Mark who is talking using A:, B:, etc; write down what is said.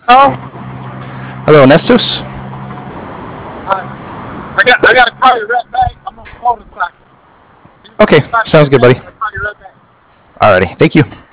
A: Oh,
B: Hello, Nestus.
A: I got to call you right back. I'm on the motorcycle.
B: Okay, sounds good, buddy.
A: I'll call you right back.
B: Alrighty, thank you.